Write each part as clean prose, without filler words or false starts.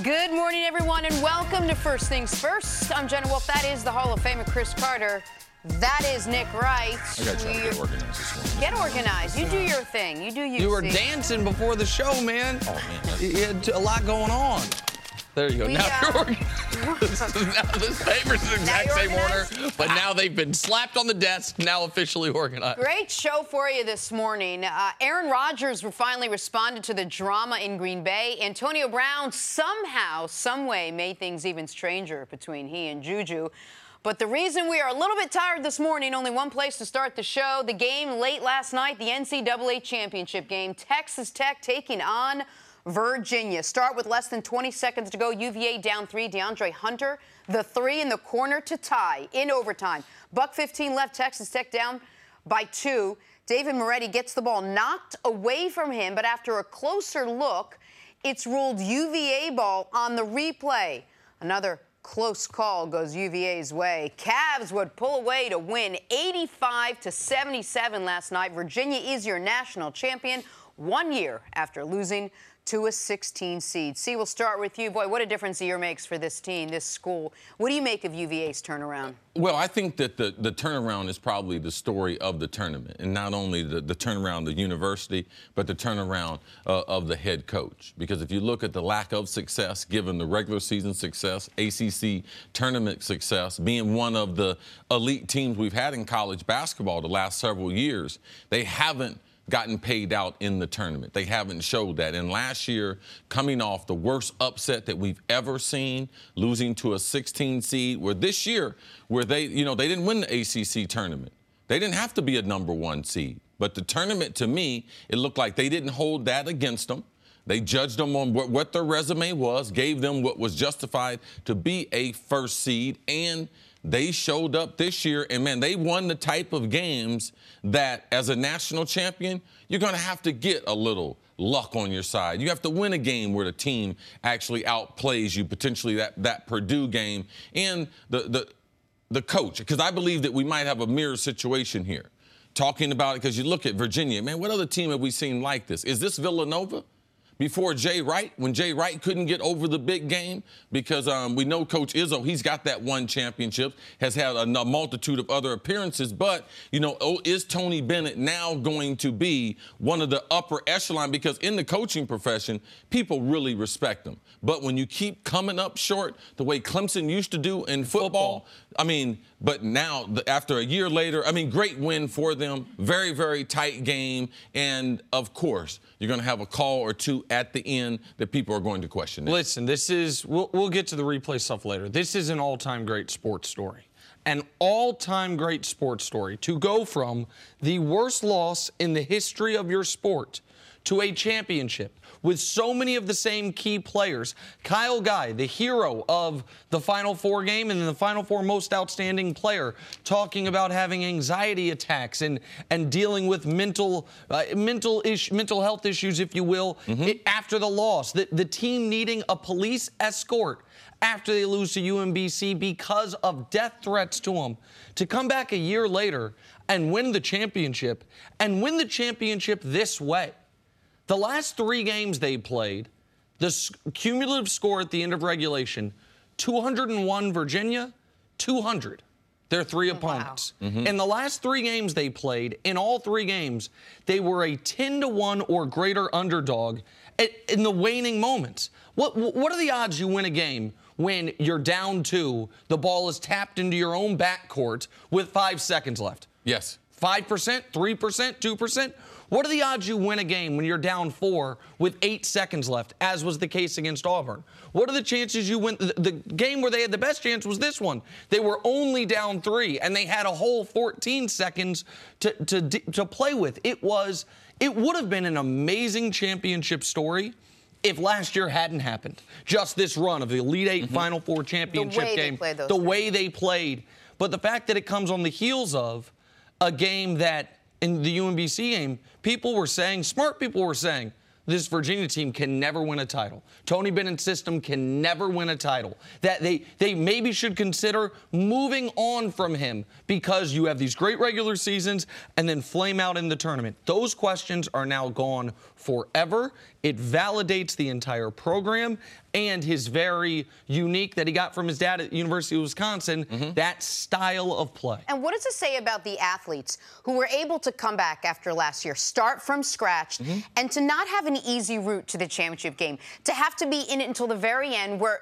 Good morning, everyone, and welcome to First Things First. I'm Jenna Wolf. That is the Hall of Famer Chris Carter. That is Nick Wright. I got to try to get organized this morning. Get organized. You do your thing. You do you. You were dancing before the show, man. Oh, man. You had a lot going on. There you go. Now you're organized. Now this paper's in the exact same order, but now they've been slapped on the desk, now officially organized. Great show for you this morning. Aaron Rodgers finally responded to the drama in Green Bay. Antonio Brown somehow, someway made things even stranger between he and Juju. But the reason we are a little bit tired this morning, only one place to start the show, the game late last night, the NCAA championship game, Texas Tech taking on Virginia. Start with less than 20 seconds to go. UVA down 3. DeAndre Hunter, the 3 in the corner to tie in overtime. $1:15 left. Texas Tech down by 2. David Moretti gets the ball knocked away from him, but after a closer look, it's ruled UVA ball on the replay. Another close call goes UVA's way. Cavs would pull away to win 85-77 last night. Virginia is your national champion 1 year after losing to a 16 seed. See, we'll start with you. Boy, what a difference a year makes for this team, this school. What do you make of UVA's turnaround? Well, I think that the turnaround is probably the story of the tournament, and not only the turnaround of the university, but the turnaround of the head coach. Because if you look at the lack of success, given the regular season success, ACC tournament success, being one of the elite teams we've had in college basketball the last several years, they haven't gotten paid out in the tournament. They haven't showed that. And last year, coming off the worst upset that we've ever seen, losing to a 16 seed, where this year, where they didn't win the ACC tournament. They didn't have to be a number 1 seed. But the tournament, to me, it looked like they didn't hold that against them. They judged them on what their resume was, gave them what was justified to be a first seed, and they showed up this year, and, man, they won the type of games that, as a national champion, you're going to have to get a little luck on your side. You have to win a game where the team actually outplays you, potentially that Purdue game, and the coach, because I believe that we might have a mirror situation here. Talking about it, because you look at Virginia, man, what other team have we seen like this? Is this Villanova? Before Jay Wright, when Jay Wright couldn't get over the big game, because we know Coach Izzo, he's got that 1 championship, has had a multitude of other appearances, but, is Tony Bennett now going to be one of the upper echelon? Because in the coaching profession, people really respect him. But when you keep coming up short the way Clemson used to do in football, but now, after a year later, great win for them, very, very tight game, and, of course, you're going to have a call or two at the end that people are going to question. Listen, we'll get to the replay stuff later. This is an all-time great sports story. An all-time great sports story to go from the worst loss in the history of your sport to a championship with so many of the same key players. Kyle Guy, the hero of the Final Four game and the Final Four most outstanding player, talking about having anxiety attacks and dealing with mental health issues, if you will, after the loss. The team needing a police escort after they lose to UMBC because of death threats to them. To come back a year later and win the championship, and win the championship this way. The last 3 games they played, the cumulative score at the end of regulation, 201 Virginia, 200. Their 3 opponents. Wow. In the last 3 games they played, in all 3 games, they were a 10-1 or greater underdog in the waning moments. What are the odds you win a game when you're down 2, the ball is tapped into your own backcourt with 5 seconds left? Yes. 5%, 3%, 2%? What are the odds you win a game when you're down 4 with 8 seconds left, as was the case against Auburn? What are the chances you win? The game where they had the best chance was this one. They were only down 3, and they had a whole 14 seconds to play with. It would have been an amazing championship story if last year hadn't happened. Just this run of the Elite 8 Final Four championship game. The way they played. But the fact that it comes on the heels of a game that, in the UMBC game, smart people were saying, this Virginia team can never win a title. Tony Bennett's system can never win a title. That they maybe should consider moving on from him because you have these great regular seasons and then flame out in the tournament. Those questions are now gone forever. It validates the entire program. and his very unique that he got from his dad at the University of Wisconsin, that style of play. And what does it say about the athletes who were able to come back after last year, start from scratch, and to not have an easy route to the championship game, to have to be in it until the very end where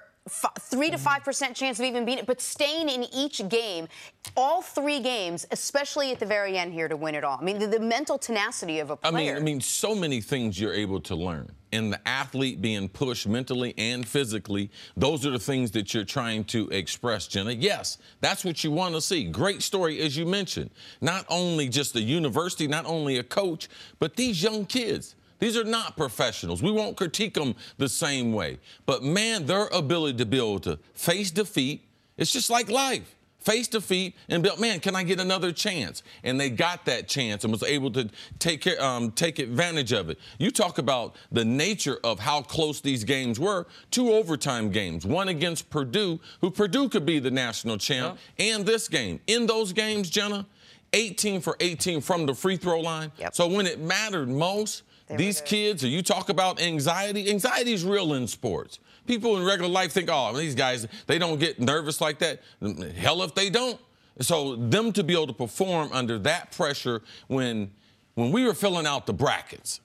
3 to 5% chance of even beating it, but staying in each game, all 3 games, especially at the very end here to win it all. I mean, the mental tenacity of a player. I mean, so many things you're able to learn. And the athlete being pushed mentally and physically, those are the things that you're trying to express, Jenna. Yes, that's what you want to see. Great story, as you mentioned. Not only just a university, not only a coach, but these young kids. These are not professionals. We won't critique them the same way. But, man, their ability to be able to face defeat, it's just like life. Face defeat and be, man, can I get another chance? And they got that chance and was able to take advantage of it. You talk about the nature of how close these games were. 2 overtime games, one against Purdue, who Purdue could be the national champ, and this game. In those games, Jenna, 18 for 18 from the free throw line. So when it mattered most, these kids, you talk about anxiety. Anxiety is real in sports. People in regular life think, oh, these guys, they don't get nervous like that. Hell if they don't. So them to be able to perform under that pressure when we were filling out the brackets,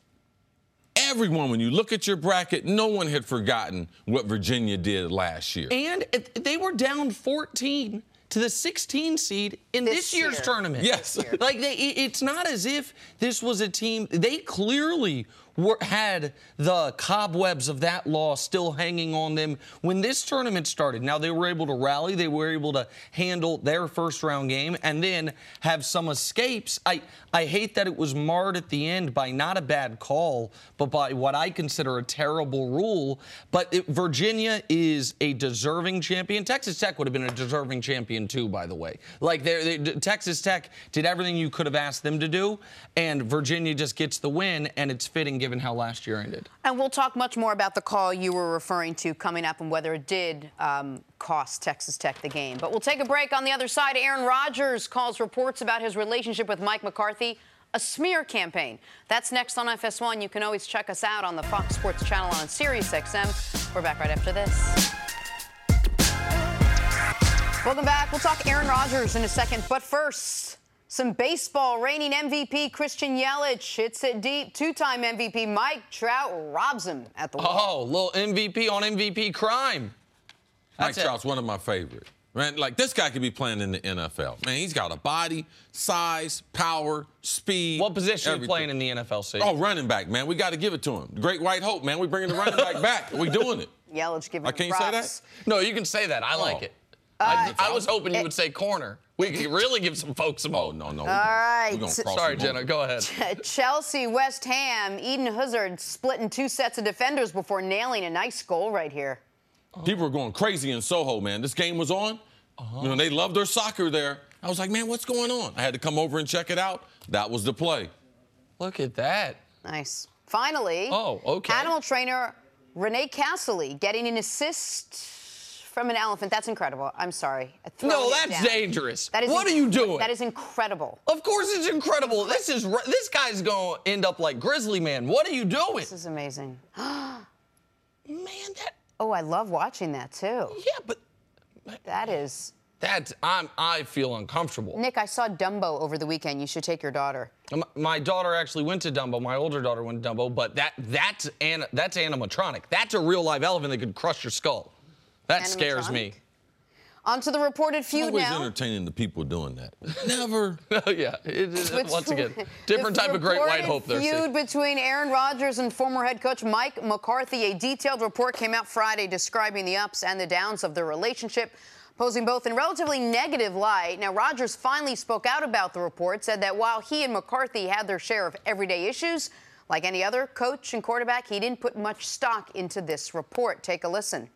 everyone, when you look at your bracket, no one had forgotten what Virginia did last year. And they were down 14 to the 16 seed in this year's tournament. Yes. Like, it's not as if this was a team. They clearly had the cobwebs of that loss still hanging on them when this tournament started. Now, they were able to rally. They were able to handle their first-round game and then have some escapes. I hate that it was marred at the end by not a bad call, but by what I consider a terrible rule. But Virginia is a deserving champion. Texas Tech would have been a deserving champion, too, by the way. Like, Texas Tech did everything you could have asked them to do, and Virginia just gets the win, and it's fitting given how last year ended. And we'll talk much more about the call you were referring to coming up and whether it did cost Texas Tech the game. But we'll take a break. On the other side, Aaron Rodgers calls reports about his relationship with Mike McCarthy a smear campaign. That's next on FS1. You can always check us out on the Fox Sports channel on SiriusXM. We're back right after this. Welcome back. We'll talk Aaron Rodgers in a second. But first, some baseball. Reigning MVP Christian Yelich hits it deep. 2-time MVP Mike Trout robs him at the wall. Oh, little MVP on MVP crime. Mike Trout's one of my favorites. Man, like, this guy could be playing in the NFL. Man, he's got a body, size, power, speed. What position are you playing in the NFL, Steve? Oh, running back, man. We got to give it to him. Great White Hope, man. We bringing the running back back. We doing it. Yelich giving I can't props. say that? No, you can say that. I like it. I was hoping you would say corner. We could really give some folks some hope. No. All right. Sorry, Jenna. Go ahead. Chelsea, West Ham, Eden Hazard splitting 2 sets of defenders before nailing a nice goal right here. People were going crazy in Soho, man. This game was on. You know, they love their soccer there. I was like, man, what's going on? I had to come over and check it out. That was the play. Look at that. Nice. Finally, animal trainer Renee Castley getting an assist from an elephant. That's incredible. I'm sorry. No, that's dangerous. What are you doing? That is incredible. Of course it's incredible. This guy's going to end up like Grizzly Man. What are you doing? This is amazing. Man, that... Oh, I love watching that, too. Yeah, but... That is... I feel uncomfortable. Nick, I saw Dumbo over the weekend. You should take your daughter. My daughter actually went to Dumbo. My older daughter went to Dumbo, but that's animatronic. That's a real live elephant that could crush your skull. That scares me. On to the reported feud now. Always entertaining the people doing that. Never. Yeah. Once again, different type of Great White Hope there. Feud between Aaron Rodgers and former head coach Mike McCarthy. A detailed report came out Friday describing the ups and the downs of their relationship, posing both in relatively negative light. Now, Rodgers finally spoke out about the report, said that while he and McCarthy had their share of everyday issues, like any other coach and quarterback, he didn't put much stock into this report. Take a listen.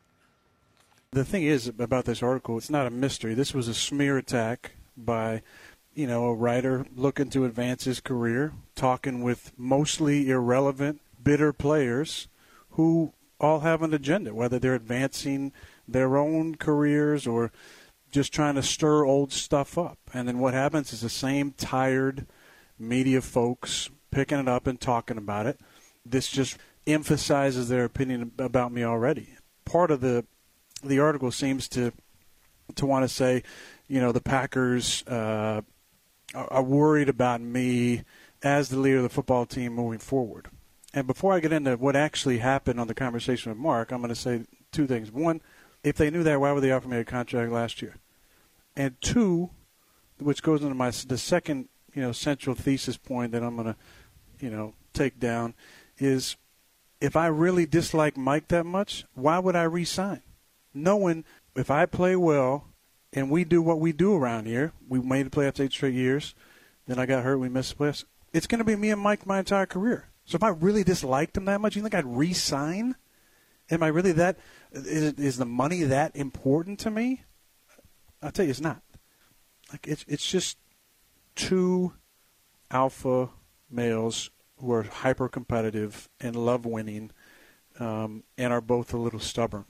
The thing is about this article, it's not a mystery. This was a smear attack by, a writer looking to advance his career, talking with mostly irrelevant, bitter players who all have an agenda, whether they're advancing their own careers or just trying to stir old stuff up. And then what happens is the same tired media folks picking it up and talking about it. This just emphasizes their opinion about me already. part of the article seems to want to say, the Packers are worried about me as the leader of the football team moving forward. And before I get into what actually happened on the conversation with Mark, I'm going to say two things. One, if they knew that, why would they offer me a contract last year? And two, which goes into the second, central thesis point that I'm going to, take down, is if I really dislike Mike that much, why would I re-sign? Knowing if I play well and we do what we do around here, we made the playoffs 8 straight years, then I got hurt, we missed the playoffs, it's going to be me and Mike my entire career. So if I really disliked him that much, you think I'd re-sign? Am I really that – is the money that important to me? I'll tell you it's not. Like it's just two alpha males who are hyper-competitive and love winning and are both a little stubborn.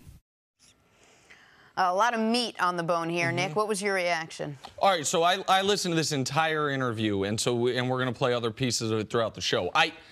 A lot of meat on the bone here, Nick. What was your reaction? All right, so I listened to this entire interview, and we're going to play other pieces of it throughout the show.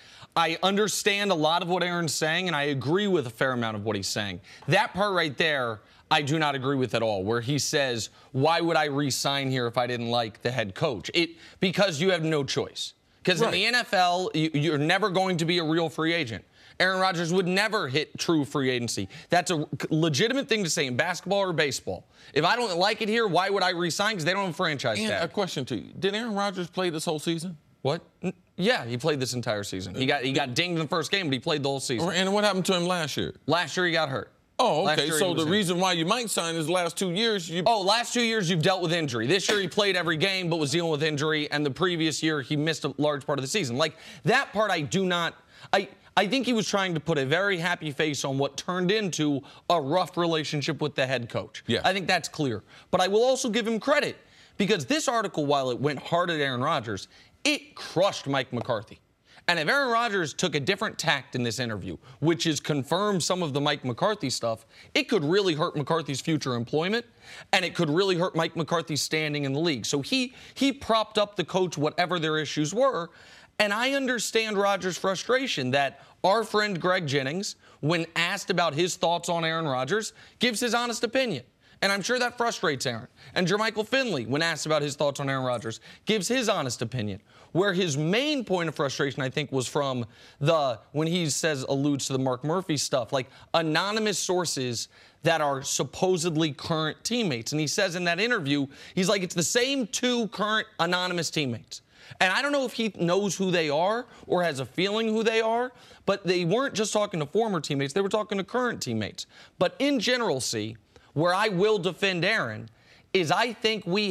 I understand a lot of what Aaron's saying, and I agree with a fair amount of what he's saying. That part right there, I do not agree with at all, where he says, why would I re-sign here if I didn't like the head coach? Because you have no choice. Because in the NFL, you're never going to be a real free agent. Aaron Rodgers would never hit true free agency. That's a legitimate thing to say in basketball or baseball. If I don't like it here, why would I re-sign? Because they don't have a franchise tag. A question to you. Did Aaron Rodgers play this whole season? What? Yeah, he played this entire season. He got dinged in the first game, but he played the whole season. And what happened to him last year? Last year he got hurt. Oh, okay. So the reason why you might sign is last 2 years. Last 2 years you've dealt with injury. This year he played every game but was dealing with injury, and the previous year he missed a large part of the season. Like, that part I do not – I think he was trying to put a very happy face on what turned into a rough relationship with the head coach. Yeah. I think that's clear. But I will also give him credit because this article, while it went hard at Aaron Rodgers, it crushed Mike McCarthy. And if Aaron Rodgers took a different tact in this interview, which is confirm some of the Mike McCarthy stuff, it could really hurt McCarthy's future employment, and it could really hurt Mike McCarthy's standing in the league. So he propped up the coach, whatever their issues were. And I understand Rodgers' frustration that our friend Greg Jennings, when asked about his thoughts on Aaron Rodgers, gives his honest opinion. And I'm sure that frustrates Aaron. And Jermichael Finley, when asked about his thoughts on Aaron Rodgers, gives his honest opinion. Where his main point of frustration, I think, was from when he alludes to the Mark Murphy stuff, like anonymous sources that are supposedly current teammates. And he says in that interview, he's like, it's the same two current anonymous teammates. And I don't know if he knows who they are or has a feeling who they are, but they weren't just talking to former teammates, they were talking to current teammates. But in general, where I will defend Aaron is I think we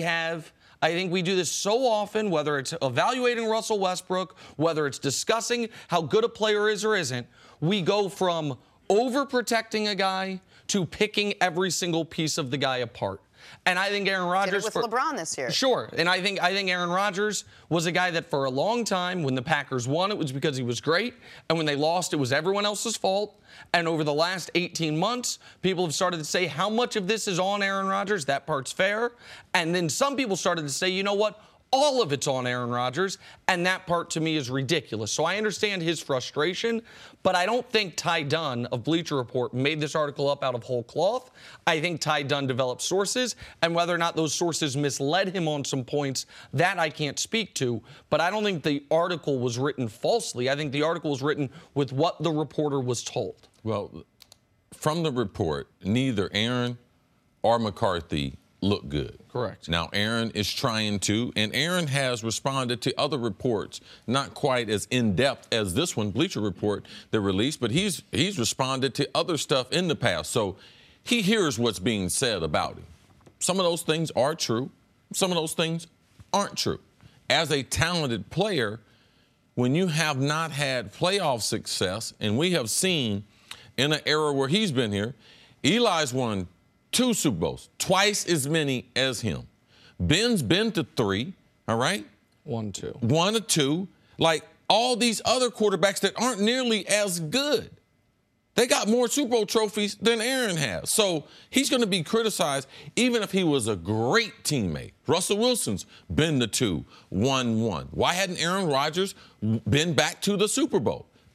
do this so often, whether it's evaluating Russell Westbrook, whether it's discussing how good a player is or isn't, we go from overprotecting a guy to picking every single piece of the guy apart. And I think Aaron Rodgers did it with LeBron this year. Sure. And I think Aaron Rodgers was a guy that for a long time, when the Packers won, it was because he was great. And when they lost, it was everyone else's fault. And over the last 18 months, people have started to say how much of this is on Aaron Rodgers. That part's fair. And then some people started to say, you know what? All of it's on Aaron Rodgers, and that part to me is ridiculous. So I understand his frustration, but I don't think Ty Dunn of Bleacher Report made this article up out of whole cloth. I think Ty Dunn developed sources, and whether or not those sources misled him on some points, that I can't speak to. But I don't think the article was written falsely. I think the article was written with what the reporter was told. Well, from the report, neither Aaron or McCarthy look good. Correct. Now, Aaron is trying to, and Aaron has responded to other reports, not quite as in-depth as this one, Bleacher Report, that released, but he's responded to other stuff in the past. So he hears what's being said about him. Some of those things are true. Some of those things aren't true. As a talented player, when you have not had playoff success, and we have seen in an era where he's been here, Eli's won 2 Super Bowls, twice as many as him. Ben's been to 3, all right? 1, 2. 1 or 2. Like all these other quarterbacks that aren't nearly as good. They got more Super Bowl trophies than Aaron has. So he's going to be criticized even if he was a great teammate. Russell Wilson's been to 2, won 1. Why hadn't Aaron Rodgers been back to the Super Bowl?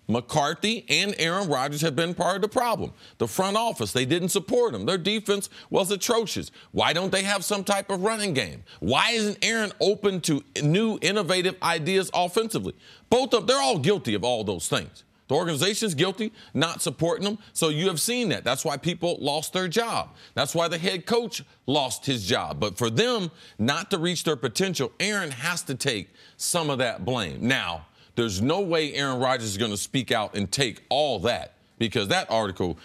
McCarthy and Aaron Rodgers have been part of the problem. The front office, they didn't support him. Their defense was atrocious. Why don't they have some type of running game? Why isn't Aaron open to new, innovative ideas offensively? They're all guilty of all those things. The organization's guilty, not supporting them. So you have seen that. That's why people lost their job. That's why the head coach lost his job. But for them not to reach their potential, Aaron has to take some of that blame. Now, there's no way Aaron Rodgers is going to speak out and take all that, because that article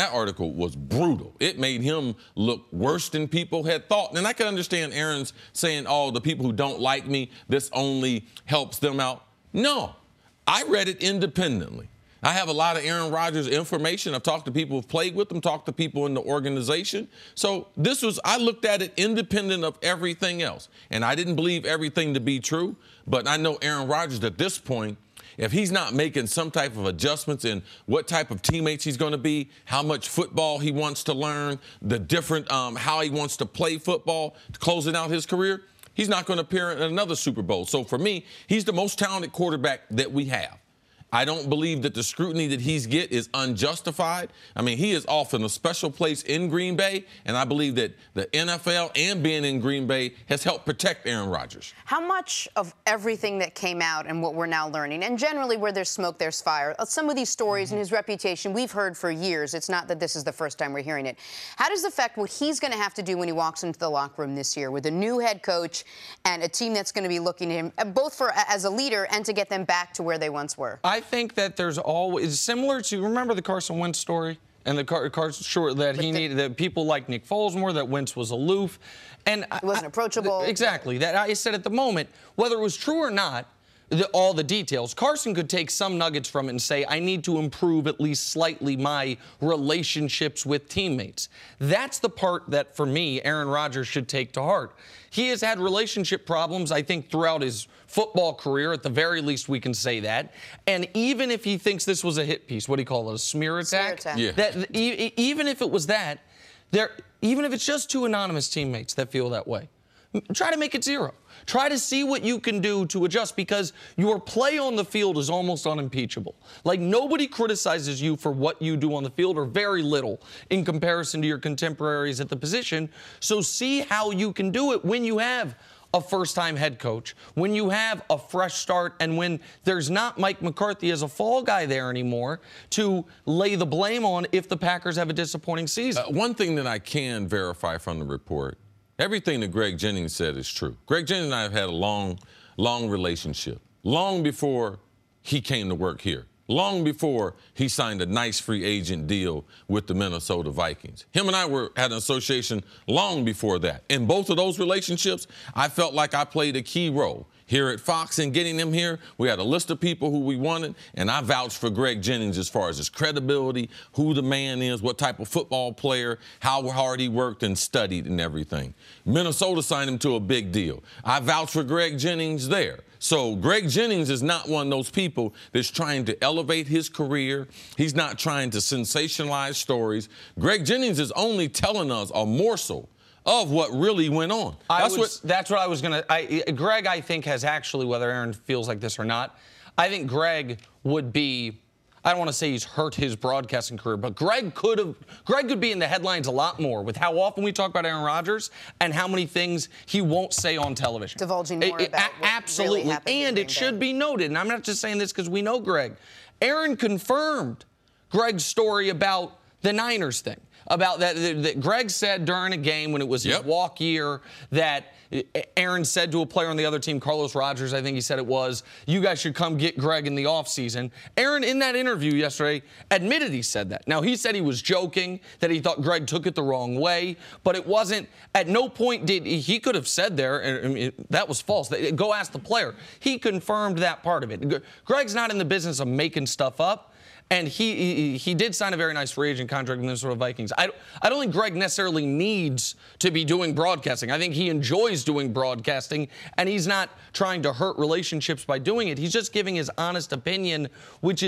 was brutal. It made him look worse than people had thought. And I can understand Aaron's saying, oh, the people who don't like me, this only helps them out. No, I read it independently. I have a lot of Aaron Rodgers information. I've talked to people who've played with him, talked to people in the organization. So I looked at it independent of everything else. And I didn't believe everything to be true. But I know Aaron Rodgers at this point, if he's not making some type of adjustments in what type of teammates he's going to be, how much football he wants to learn, the different how he wants to play football, closing out his career, he's not going to appear in another Super Bowl. So for me, he's the most talented quarterback that we have. I don't believe that the scrutiny that he's get is unjustified. I mean, he is off in a special place in Green Bay, and I believe that the NFL and being in Green Bay has helped protect Aaron Rodgers. How much of everything that came out and what we're now learning, and generally where there's smoke, there's fire, some of these stories and his reputation we've heard for years. It's not that this is the first time we're hearing it. How does it affect what he's going to have to do when he walks into the locker room this year with a new head coach and a team that's going to be looking at him both as a leader and to get them back to where they once were? I think that there's always similar to, remember the Carson Wentz story and the Carson short that he needed, that people like Nick Foles more, that Wentz was aloof and he wasn't approachable. Exactly. That I said at the moment, whether it was true or not, all the details. Carson could take some nuggets from it and say, I need to improve at least slightly my relationships with teammates. That's the part that, for me, Aaron Rodgers should take to heart. He has had relationship problems, I think, throughout his football career. At the very least, we can say that. And even if he thinks this was a hit piece, what do you call it, a smear attack? Smear attack. Yeah. Even if it was that, even if it's just two anonymous teammates that feel that way, try to make it zero. Try to see what you can do to adjust, because your play on the field is almost unimpeachable. Like, nobody criticizes you for what you do on the field, or very little in comparison to your contemporaries at the position. So see how you can do it when you have a first-time head coach, when you have a fresh start, and when there's not Mike McCarthy as a fall guy there anymore to lay the blame on if the Packers have a disappointing season. One thing that I can verify from the report, everything that Greg Jennings said is true. Greg Jennings and I have had a long relationship, long before he came to work here, long before he signed a nice free agent deal with the Minnesota Vikings. Him and I had an association long before that. In both of those relationships, I felt like I played a key role. Here at Fox and getting them here, we had a list of people who we wanted, and I vouched for Greg Jennings as far as his credibility, who the man is, what type of football player, how hard he worked and studied and everything. Minnesota signed him to a big deal. I vouched for Greg Jennings there. So Greg Jennings is not one of those people that's trying to elevate his career. He's not trying to sensationalize stories. Greg Jennings is only telling us a morsel of what really went on. That's what I was going to. Greg, I think, has actually, whether Aaron feels like this or not, I think Greg would be, I don't want to say he's hurt his broadcasting career, but Greg could be in the headlines a lot more with how often we talk about Aaron Rodgers and how many things he won't say on television. Divulging more about what absolutely. Really happened. And it should be noted, and I'm not just saying this because we know Greg, Aaron confirmed Greg's story about the Niners thing. About that Greg said during a game when it was his walk year that Aaron said to a player on the other team, Carlos Rogers, I think he said it was, you guys should come get Greg in the offseason. Aaron, in that interview yesterday, admitted he said that. Now, he said he was joking, that he thought Greg took it the wrong way, but it wasn't, at no point did he could have said there, that was false. Go ask the player. He confirmed that part of it. Greg's not in the business of making stuff up. And he did sign a very nice free agent contract with the Minnesota Vikings. I don't think Greg necessarily needs to be doing broadcasting. I think he enjoys doing broadcasting, and he's not trying to hurt relationships by doing it. He's just giving his honest opinion, which is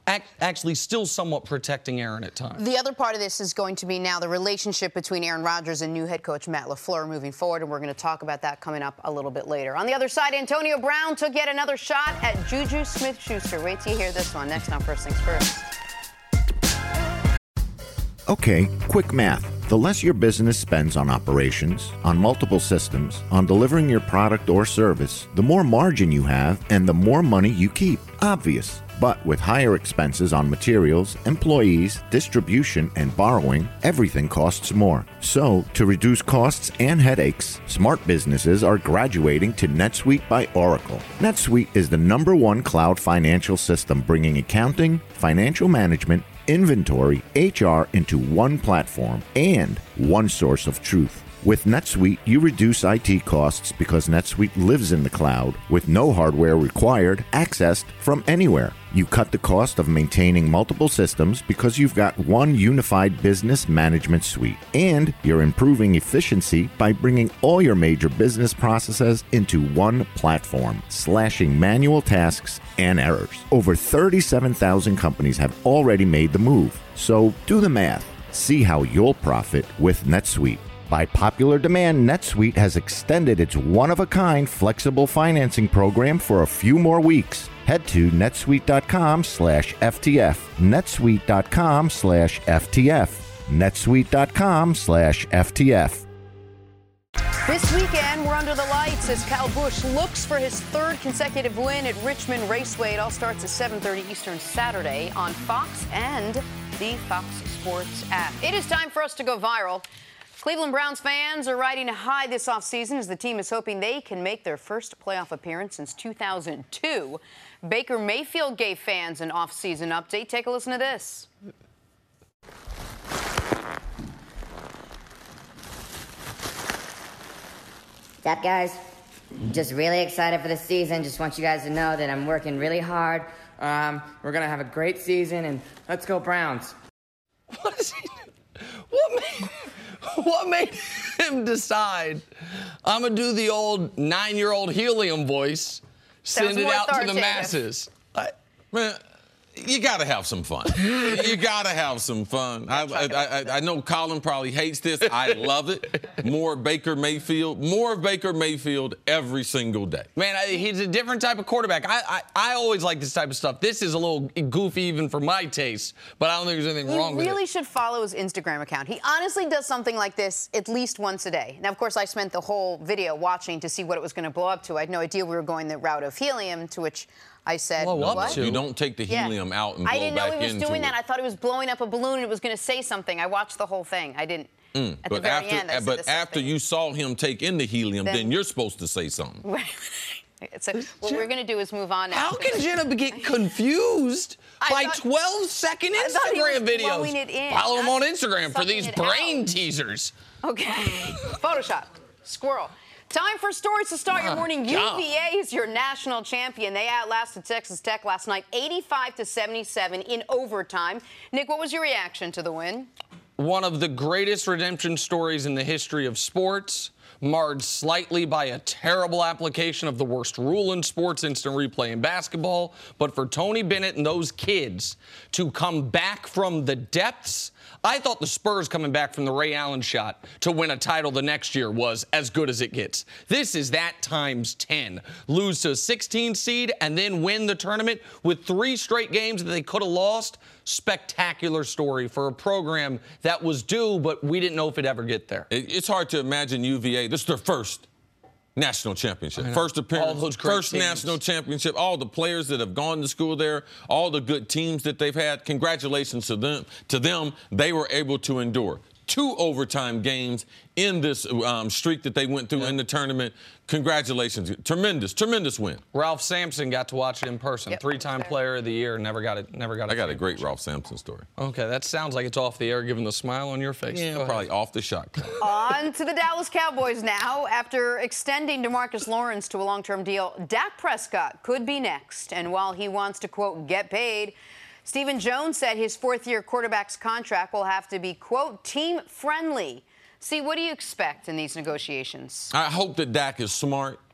actually still somewhat protecting Aaron at times. The other part of this is going to be now the relationship between Aaron Rodgers and new head coach Matt LaFleur moving forward, and we're going to talk about that coming up a little bit later. On the other side, Antonio Brown took yet another shot at Juju Smith-Schuster. Wait till you hear this one. Next on First Things First. Okay, quick math. The less your business spends on operations, on multiple systems, on delivering your product or service, the more margin you have and the more money you keep. Obvious. But with higher expenses on materials, employees, distribution, and borrowing, everything costs more. So, to reduce costs and headaches, smart businesses are graduating to NetSuite by Oracle. NetSuite is the #1 cloud financial system bringing accounting, financial management, inventory, HR into one platform and one source of truth. With NetSuite, you reduce IT costs because NetSuite lives in the cloud with no hardware required, accessed from anywhere. You cut the cost of maintaining multiple systems because you've got one unified business management suite. And you're improving efficiency by bringing all your major business processes into one platform, slashing manual tasks and errors. Over 37,000 companies have already made the move. So do the math. See how you'll profit with NetSuite. By popular demand, NetSuite has extended its one-of-a-kind flexible financing program for a few more weeks. Head to netsuite.com/FTF. netsuite.com/FTF. netsuite.com/FTF. This weekend, we're under the lights as Kyle Busch looks for his third consecutive win at Richmond Raceway. It all starts at 7:30 Eastern Saturday on Fox and the Fox Sports app. It is time for us to go viral. Cleveland Browns fans are riding a high this offseason as the team is hoping they can make their first playoff appearance since 2002. Baker Mayfield gave fans an offseason update. Take a listen to this. What's up, guys? Just really excited for the season. Just want you guys to know that I'm working really hard. We're going to have a great season, and let's go Browns. What is he? What made him decide I'm going to do the old 9-year-old helium voice, send it out to the masses? Man, you got to have some fun. You got to have some fun. I know Colin probably hates this. I love it. More Baker Mayfield every single day. Man, he's a different type of quarterback. I always like this type of stuff. This is a little goofy even for my taste, but I don't think there's anything wrong with it. You really should follow his Instagram account. He honestly does something like this at least once a day. Now, of course, I spent the whole video watching to see what it was going to blow up to. I had no idea we were going the route of helium, to which I said, what? You don't take the helium out and blow back into it. I didn't know he was doing that. I thought he was blowing up a balloon and it was going to say something. I watched the whole thing. I didn't. At the very end, I said but after you saw him take in the helium, then you're supposed to say something. So what we're going to do is move on now. How can Jenna get confused by 12-second Instagram videos? Follow him on Instagram for these brain teasers. Okay. Photoshop. Squirrel. Time for stories to start your morning. UVA is your national champion. They outlasted Texas Tech last night, 85-77 in overtime. Nick, what was your reaction to the win? One of the greatest redemption stories in the history of sports, marred slightly by a terrible application of the worst rule in sports, instant replay in basketball. But for Tony Bennett and those kids to come back from the depths, I thought the Spurs coming back from the Ray Allen shot to win a title the next year was as good as it gets. This is that times 10. Lose to a 16 seed and then win the tournament with 3 straight games that they could have lost. Spectacular story for a program that was due, but we didn't know if it'd ever get there. It's hard to imagine UVA. This is their first national championship. First appearance, first national championship. All the players that have gone to school there, all the good teams that they've had, congratulations to them. They were able to endure 2 overtime games in this streak that they went through in the tournament. Congratulations. Tremendous win. Ralph Sampson got to watch it in person. 3-time player of the year. Never got it. I got a great Ralph Sampson story. Okay, that sounds like it's off the air, given the smile on your face. Yeah, probably off the shot. On to the Dallas Cowboys now. After extending DeMarcus Lawrence to a long-term deal, Dak Prescott could be next. And while he wants to, quote, get paid, Stephen Jones said his 4th-year quarterback's contract will have to be, quote, team-friendly. See, what do you expect in these negotiations? I hope that Dak is smart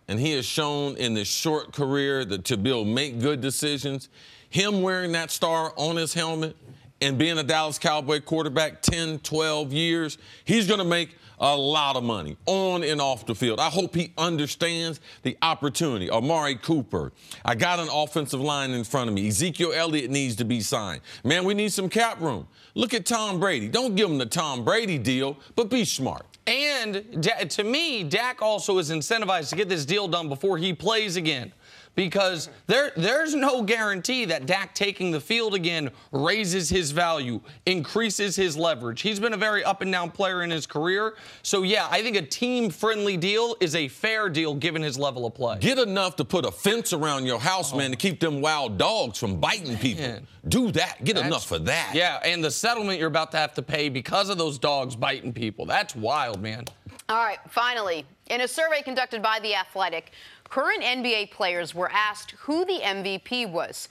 and he has shown in this short career that to be able to make good decisions, him wearing that star on his helmet and being a Dallas Cowboy quarterback 10, 12 years, he's going to make a lot of money on and off the field. I hope he understands the opportunity. Amari Cooper. I got an offensive line in front of me. Ezekiel Elliott needs to be signed. Man, we need some cap room. Look at Tom Brady. Don't give him the Tom Brady deal, but be smart. And to me, Dak also is incentivized to get this deal done before he plays again. Because there's no guarantee that Dak taking the field again raises his value, increases his leverage. He's been a very up-and-down player in his career. So, yeah, I think a team-friendly deal is a fair deal given his level of play. Get enough to put a fence around your house, man, to keep them wild dogs from biting people. Do that. Get enough for that. Yeah, and the settlement you're about to have to pay because of those dogs biting people. That's wild, man. All right, finally, in a survey conducted by The Athletic, current NBA players were asked who the MVP was.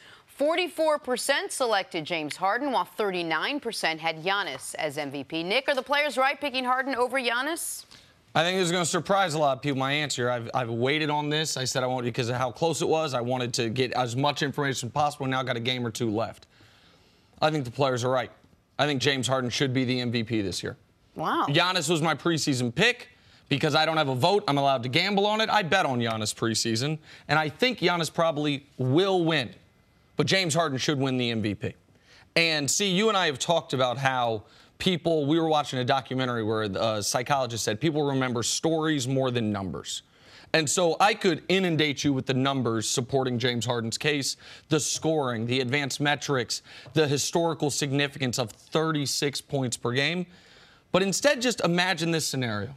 44% selected James Harden, while 39% had Giannis as MVP. Nick, are the players right picking Harden over Giannis? I think this is going to surprise a lot of people, my answer. I've waited on this. I said I wanted, because of how close it was, I wanted to get as much information as possible. Now I've got a game or two left. I think the players are right. I think James Harden should be the MVP this year. Wow. Giannis was my preseason pick. Because I don't have a vote, I'm allowed to gamble on it. I bet on Giannis preseason, and I think Giannis probably will win. But James Harden should win the MVP. And see, you and I have talked about how people, we were watching a documentary where a psychologist said people remember stories more than numbers. And so I could inundate you with the numbers supporting James Harden's case, the scoring, the advanced metrics, the historical significance of 36 points per game. But instead, just imagine this scenario.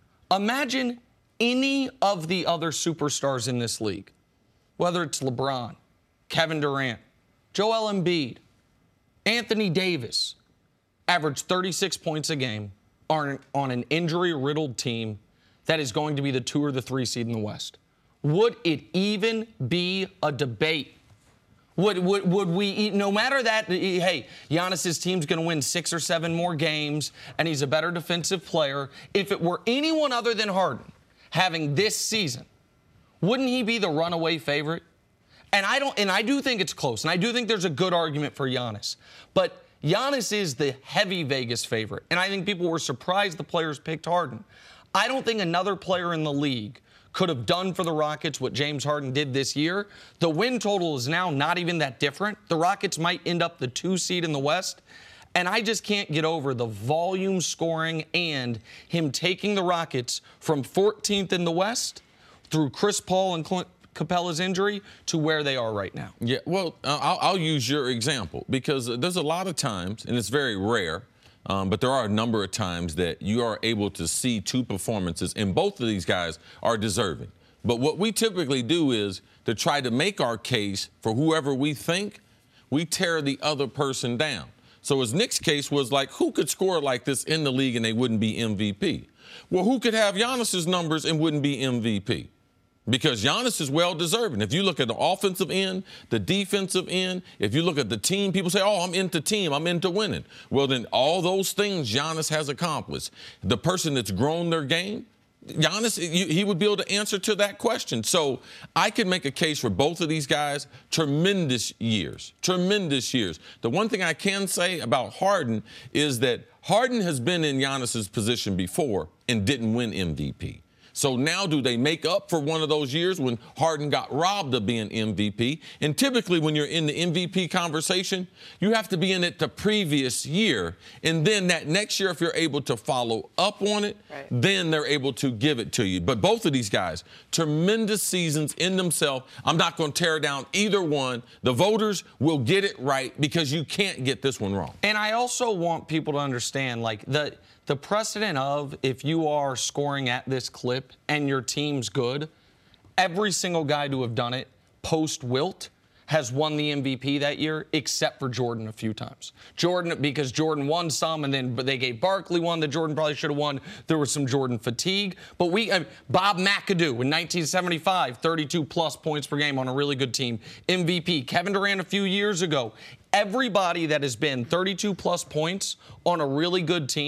Imagine any of the other superstars in this league, whether it's LeBron, Kevin Durant, Joel Embiid, Anthony Davis, average 36 points a game on an injury-riddled team that is going to be the 2 or the 3 seed in the West. Would it even be a debate? Would we, no matter that, hey, Giannis's team's going to win 6 or 7 more games, and he's a better defensive player. If it were anyone other than Harden having this season, wouldn't he be the runaway favorite? And I do think it's close, and I do think there's a good argument for Giannis. But Giannis is the heavy Vegas favorite, and I think people were surprised the players picked Harden. I don't think another player in the league could have done for the Rockets what James Harden did this year. The win total is now not even that different. The Rockets might end up the 2 seed in the West. And I just can't get over the volume scoring and him taking the Rockets from 14th in the West through Chris Paul and Clint Capella's injury to where they are right now. Yeah, well, I'll use your example because there's a lot of times, and it's very rare, but there are a number of times that you are able to see 2 performances, and both of these guys are deserving. But what we typically do is to try to make our case for whoever we think, we tear the other person down. So as Nick's case was like, who could score like this in the league and they wouldn't be MVP? Well, who could have Giannis's numbers and wouldn't be MVP? Because Giannis is well-deserving. If you look at the offensive end, the defensive end, if you look at the team, people say, oh, I'm into team, I'm into winning. Well, then all those things Giannis has accomplished. The person that's grown their game, Giannis, he would be able to answer to that question. So I can make a case for both of these guys. Tremendous years. Tremendous years. The one thing I can say about Harden is that Harden has been in Giannis's position before and didn't win MVP. So now do they make up for one of those years when Harden got robbed of being MVP? And typically when you're in the MVP conversation, you have to be in it the previous year. And then that next year, if you're able to follow up on it, then they're able to give it to you. But both of these guys, tremendous seasons in themselves. I'm not going to tear down either one. The voters will get it right because you can't get this one wrong. And I also want people to understand, like, the precedent of if you are scoring at this clip and your team's good, every single guy to have done it post-Wilt has won the MVP that year, except for Jordan a few times. Jordan, because Jordan won some, and then they gave Barkley one that Jordan probably should have won. There was some Jordan fatigue. But Bob McAdoo in 1975, 32-plus points per game on a really good team. MVP. Kevin Durant a few years ago. Everybody that has been 32-plus points on a really good team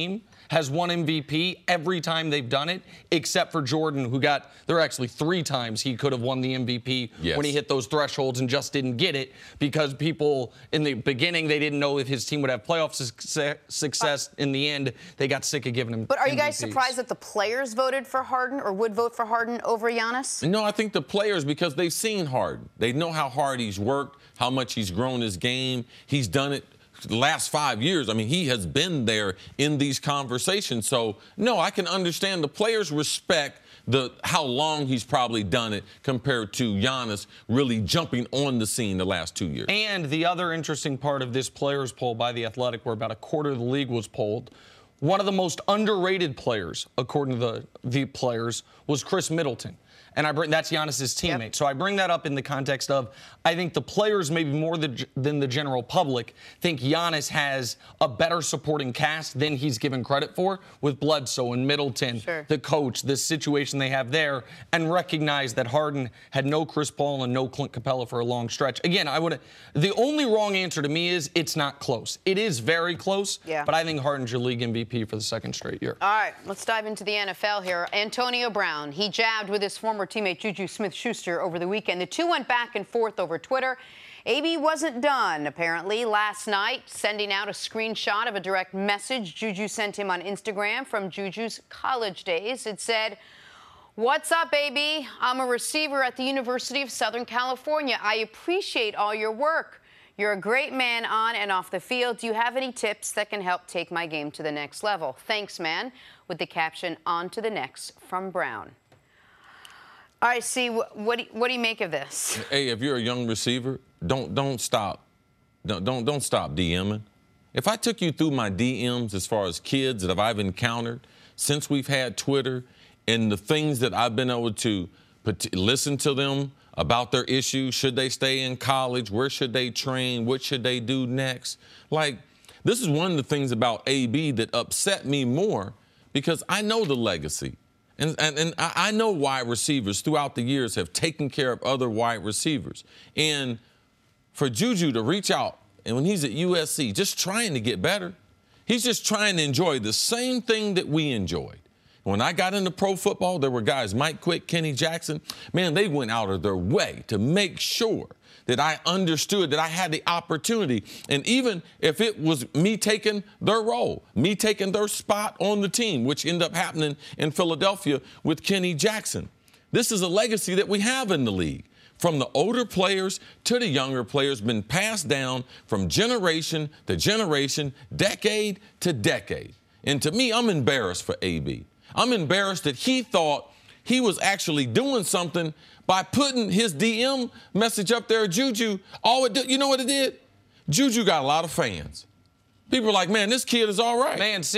has won MVP every time they've done it, except for Jordan, there are actually 3 times he could have won the MVP when he hit those thresholds and just didn't get it because people in the beginning, they didn't know if his team would have playoff success. In the end, they got sick of giving him But are you MVPs. guys surprised that the players voted for Harden or would vote for Harden over Giannis? No, I think the players, because they've seen Harden. They know how hard he's worked, how much he's grown his game. He's done it the last 5 years. I mean, he has been there in these conversations. So, no, I can understand the players respect how long he's probably done it compared to Giannis really jumping on the scene the last 2 years. And the other interesting part of this players poll by The Athletic, where about a quarter of the league was polled, one of the most underrated players, according to the players, was Chris Middleton. And that's Giannis's teammate. Yep. So I bring that up in the context of I think the players, maybe more than the general public, think Giannis has a better supporting cast than he's given credit for with Bledsoe and Middleton, the coach, the situation they have there, and recognize that Harden had no Chris Paul and no Clint Capella for a long stretch. Again, the only wrong answer to me is it's not close. It is very close, but I think Harden's your league MVP for the 2nd straight year. All right, let's dive into the NFL here. Antonio Brown, he jabbed with his former teammate Juju Smith-Schuster over the weekend. The two went back and forth over Twitter. AB wasn't done, apparently, last night, sending out a screenshot of a direct message Juju sent him on Instagram from Juju's college days. It said, "What's up, AB? I'm a receiver at the University of Southern California. I appreciate all your work. You're a great man on and off the field. Do you have any tips that can help take my game to the next level? Thanks, man," with the caption, "On to the next," from Brown. All right, see, what do you make of this? Hey, if you're a young receiver, don't stop. Don't stop DMing. If I took you through my DMs as far as kids that I've encountered since we've had Twitter and the things that I've been able to listen to them about their issues, should they stay in college, where should they train, what should they do next? Like, this is one of the things about AB that upset me more because I know the legacy. And I know wide receivers throughout the years have taken care of other wide receivers. And for Juju to reach out, and when he's at USC, just trying to get better, he's just trying to enjoy the same thing that we enjoyed. When I got into pro football, there were guys, Mike Quick, Kenny Jackson, man, they went out of their way to make sure that I understood that I had the opportunity. And even if it was me taking their role, me taking their spot on the team, which ended up happening in Philadelphia with Kenny Jackson. This is a legacy that we have in the league. From the older players to the younger players, been passed down from generation to generation, decade to decade. And to me, I'm embarrassed for AB. I'm embarrassed that he thought he was actually doing something by putting his DM message up there, Juju. You know what it did? Juju got a lot of fans. People are like, man, this kid is all right. Man,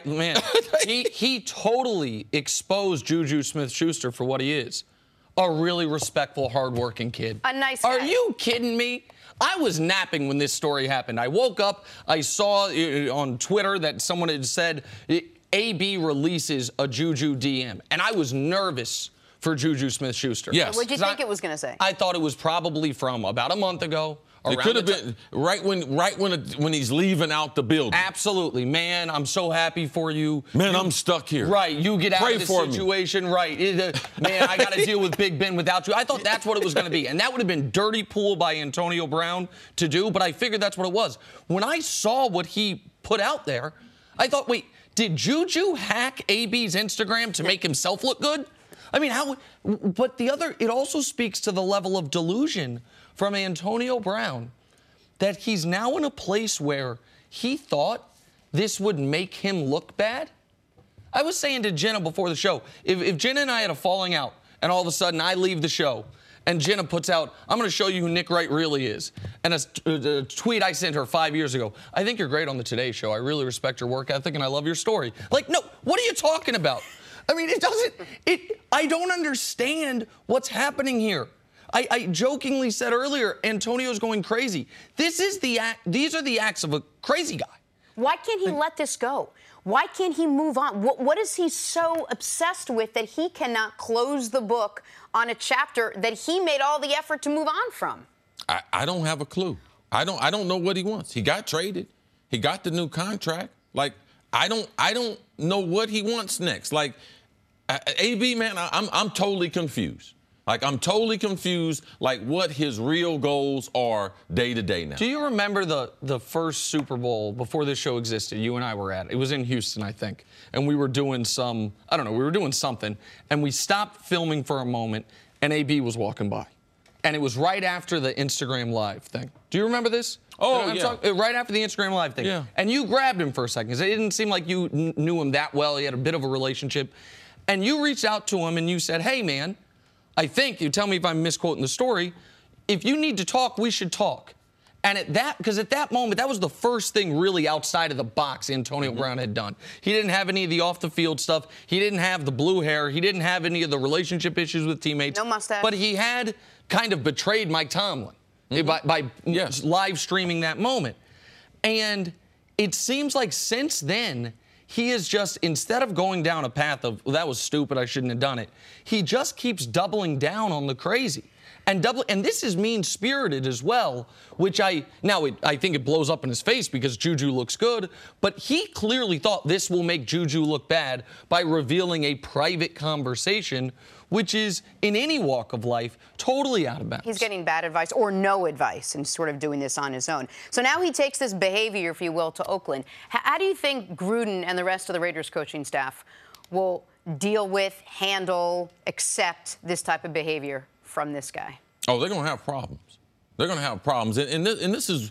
he totally exposed Juju Smith-Schuster for what he is. A really respectful, hardworking kid. A nice guy. Are you kidding me? I was napping when this story happened. I woke up, I saw on Twitter that someone had said AB releases a Juju DM, and I was nervous for Juju Smith-Schuster. Yes. What did you think it was going to say? I thought it was probably from about a month ago. It could have been right when he's leaving out the building. Absolutely, man. I'm so happy for you. Man, I'm stuck here. Right, you get out of the situation. Me. Right, man, I got to deal with Big Ben without you. I thought that's what it was going to be, and that would have been dirty pool by Antonio Brown to do. But I figured that's what it was. When I saw what he put out there, I thought, wait, did Juju hack AB's Instagram to make himself look good? I mean, how? But it also speaks to the level of delusion from Antonio Brown that he's now in a place where he thought this would make him look bad. I was saying to Jenna before the show, if Jenna and I had a falling out and all of a sudden I leave the show and Jenna puts out, I'm going to show you who Nick Wright really is, and a tweet I sent her 5 years ago, I think you're great on the Today Show. I really respect your work ethic and I love your story. Like, no, what are you talking about? I mean, I don't understand what's happening here. I jokingly said earlier, Antonio's going crazy. These are the acts of a crazy guy. Why can't he let this go? Why can't he move on? What is he so obsessed with that he cannot close the book on a chapter that he made all the effort to move on from? I don't have a clue. I don't know what he wants. He got traded. He got the new contract. Like, I don't know what he wants next. Like, AB, man, I'm totally confused. Like, I'm totally confused, like, what his real goals are day to day now. Do you remember the first Super Bowl before this show existed? You and I were at it. It was in Houston, I think. And we were doing we were doing something. And we stopped filming for a moment, and AB was walking by. And it was right after the Instagram Live thing. Do you remember this? Oh, yeah. Right after the Instagram Live thing. Yeah. And you grabbed him for a second, because it didn't seem like you knew him that well. He had a bit of a relationship. And you reached out to him, and you said, hey, man, I think, you tell me if I'm misquoting the story, if you need to talk, we should talk. And because at that moment, that was the first thing really outside of the box Antonio Brown had done. He didn't have any of the off-the-field stuff. He didn't have the blue hair. He didn't have any of the relationship issues with teammates. No mustache. But he had kind of betrayed Mike Tomlin by live streaming that moment. And it seems like since then, he is just, instead of going down a path of, well, that was stupid, I shouldn't have done it, he just keeps doubling down on the crazy. And this is mean-spirited as well, which I think it blows up in his face because Juju looks good, but he clearly thought this will make Juju look bad by revealing a private conversation, which is, in any walk of life, totally out of bounds. He's getting bad advice or no advice and sort of doing this on his own. So now he takes this behavior, if you will, to Oakland. How do you think Gruden and the rest of the Raiders coaching staff will deal with, handle, accept this type of behavior from this guy? Oh, they're going to have problems. They're going to have problems. And this is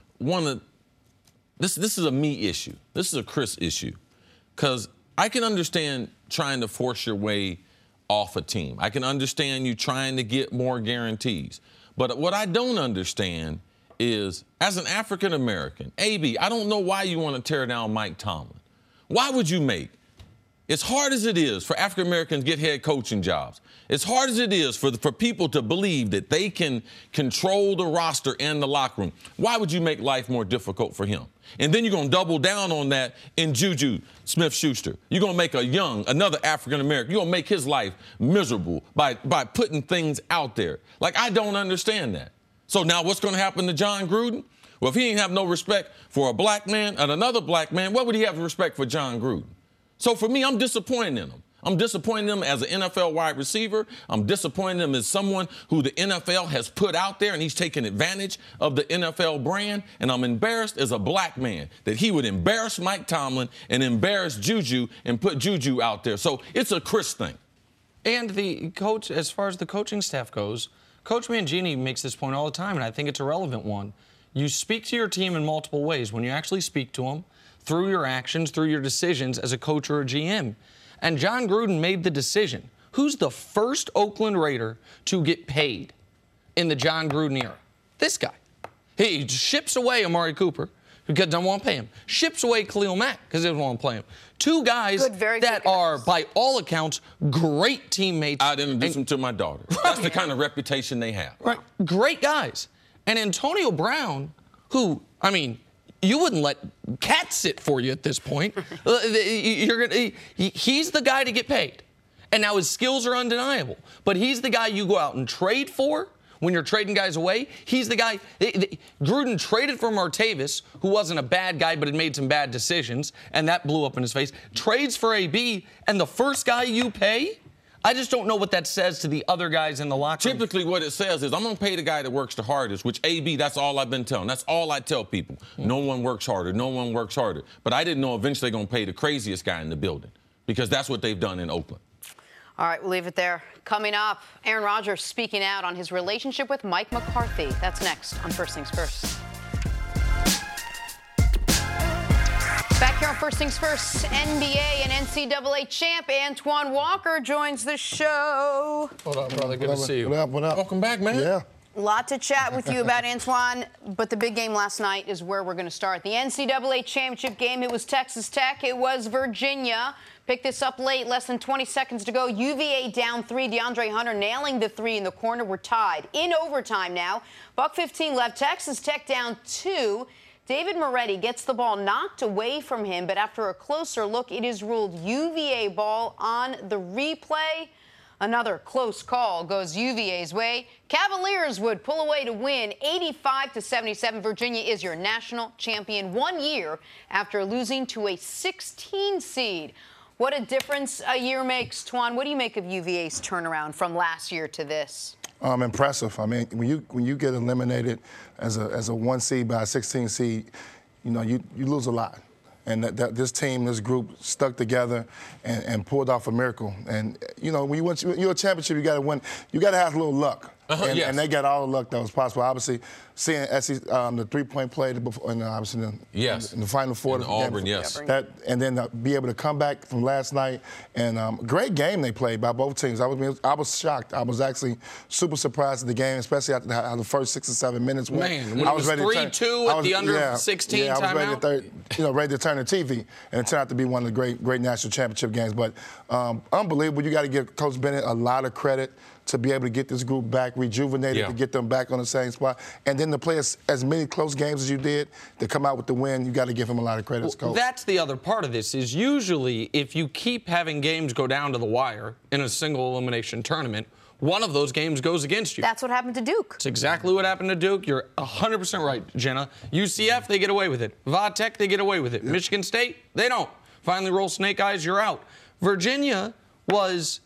this is a me issue. This is a Chris issue. Because I can understand trying to force your way off a team. I can understand you trying to get more guarantees. But what I don't understand is, as an African American, AB, I don't know why you want to tear down Mike Tomlin. Why would you make, as hard as it is for African Americans to get head coaching jobs, as hard as it is for people to believe that they can control the roster and the locker room, why would you make life more difficult for him? And then you're going to double down on that in Juju Smith-Schuster. You're going to make another African-American, you're going to make his life miserable by putting things out there. Like, I don't understand that. So now what's going to happen to John Gruden? Well, if he ain't have no respect for a black man and another black man, what would he have respect for John Gruden? So for me, I'm disappointed in him. I'm disappointed in him as an NFL wide receiver. I'm disappointed in him as someone who the NFL has put out there, and he's taken advantage of the NFL brand. And I'm embarrassed as a black man that he would embarrass Mike Tomlin and embarrass Juju and put Juju out there. So it's a Chris thing. And the coach, as far as the coaching staff goes, Coach Mangini makes this point all the time, and I think it's a relevant one. You speak to your team in multiple ways. When you actually speak to them, through your actions, through your decisions as a coach or a GM. And John Gruden made the decision. Who's the first Oakland Raider to get paid in the John Gruden era? This guy. He ships away Amari Cooper because they don't want to pay him. Ships away Khalil Mack because they don't want to play him. Two guys that are, by all accounts, great teammates. I'd introduce them to my daughter. That's the kind of reputation they have. Right. Great guys. And Antonio Brown, who, I mean, you wouldn't let cats sit for you at this point. He's the guy to get paid. And now his skills are undeniable. But he's the guy you go out and trade for when you're trading guys away. He's the guy. Gruden traded for Martavis, who wasn't a bad guy but had made some bad decisions, and that blew up in his face. Trades for AB, and the first guy you pay, I just don't know what that says to the other guys in the locker room. Typically what it says is, I'm going to pay the guy that works the hardest, which AB, that's all I've been telling. That's all I tell people. No one works harder. No one works harder. But I didn't know eventually they're going to pay the craziest guy in the building, because that's what they've done in Oakland. All right, we'll leave it there. Coming up, Aaron Rodgers speaking out on his relationship with Mike McCarthy. That's next on First Things First. Back here on First Things First, NBA and NCAA champ Antoine Walker joins the show. What up, brother? Good to see you. What up? Welcome back, man. Yeah. A lot to chat with you about, Antoine, but the big game last night is where we're going to start. The NCAA championship game, it was Texas Tech, it was Virginia. Picked this up late, less than 20 seconds to go. UVA down 3, DeAndre Hunter nailing the 3 in the corner. We're tied in overtime now. $1:15 left, Texas Tech down 2. David Moretti gets the ball knocked away from him, but after a closer look, it is ruled UVA ball on the replay. Another close call goes UVA's way. Cavaliers would pull away to win 85-77. Virginia is your national champion 1 year after losing to a 16 seed. What a difference a year makes, Twan. What do you make of UVA's turnaround from last year to this? Impressive. I mean, when you get eliminated as a 1 seed by a 16 seed, you lose a lot. And this team, this group, stuck together and pulled off a miracle. And when you're a championship, you got to win. You got to have a little luck. Yes. And they got all the luck that was possible. Obviously, seeing the 3-point play before, and obviously in the Final Four. In Auburn, yes. And then be able to come back from last night. And great game they played by both teams. I was shocked. I was actually super surprised at the game, especially after the first 6 or 7 minutes. Man, when it was 3-2 at the under 16 timeout. I was ready to turn the TV. And it turned out to be one of the great national championship games. But unbelievable. You got to give Coach Bennett a lot of credit to be able to get this group back rejuvenated, to get them back on the same spot. And then to play as many close games as you did, to come out with the win, you got to give him a lot of credit, Coach. That's the other part of this, is usually if you keep having games go down to the wire in a single elimination tournament, one of those games goes against you. That's what happened to Duke. It's exactly what happened to Duke. You're 100% right, Jenna. UCF, they get away with it. Va-Tech, they get away with it. Michigan State, they don't. Finally roll snake eyes, you're out. Virginia was